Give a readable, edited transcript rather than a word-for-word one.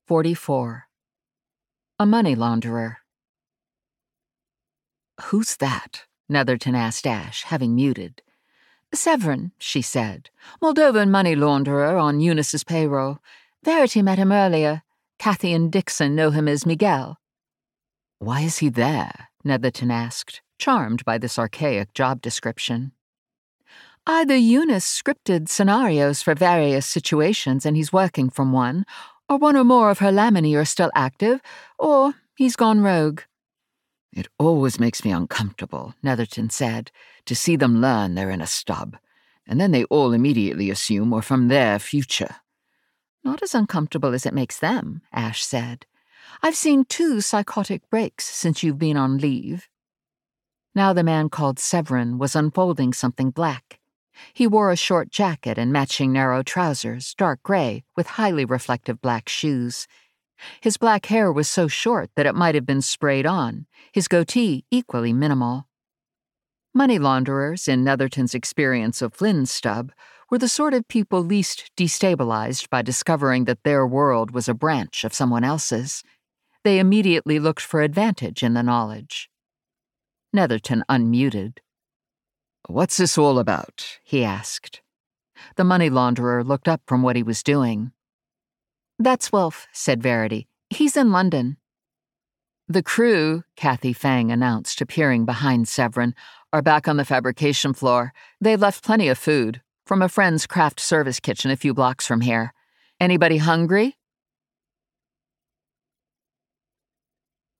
44. A money launderer. "Who's that?" Netherton asked Ash, having muted. "Severin," she said. "Moldovan money launderer on Eunice's payroll. Verity met him earlier. Kathy and Dixon know him as Miguel." "Why is he there?" Netherton asked, charmed by this archaic job description. "Either Eunice scripted scenarios for various situations and he's working from one, or one or more of her laminae are still active, or he's gone rogue." "It always makes me uncomfortable," Netherton said, "to see them learn they're in a stub, and then they all immediately assume we're from their future." "Not as uncomfortable as it makes them," Ash said. "I've seen 2 psychotic breaks since you've been on leave." Now the man called Severin was unfolding something black. He wore a short jacket and matching narrow trousers, dark gray, with highly reflective black shoes. His black hair was so short that it might have been sprayed on, his goatee equally minimal. Money launderers, in Netherton's experience of Flynn's stub, were the sort of people least destabilized by discovering that their world was a branch of someone else's. They immediately looked for advantage in the knowledge. Netherton unmuted. "What's this all about?" he asked. The money launderer looked up from what he was doing. "That's Wolf," said Verity. "He's in London." "The crew," Kathy Fang announced, appearing behind Severin, "are back on the fabrication floor. They've left plenty of food, from a friend's craft service kitchen a few blocks from here. Anybody hungry?"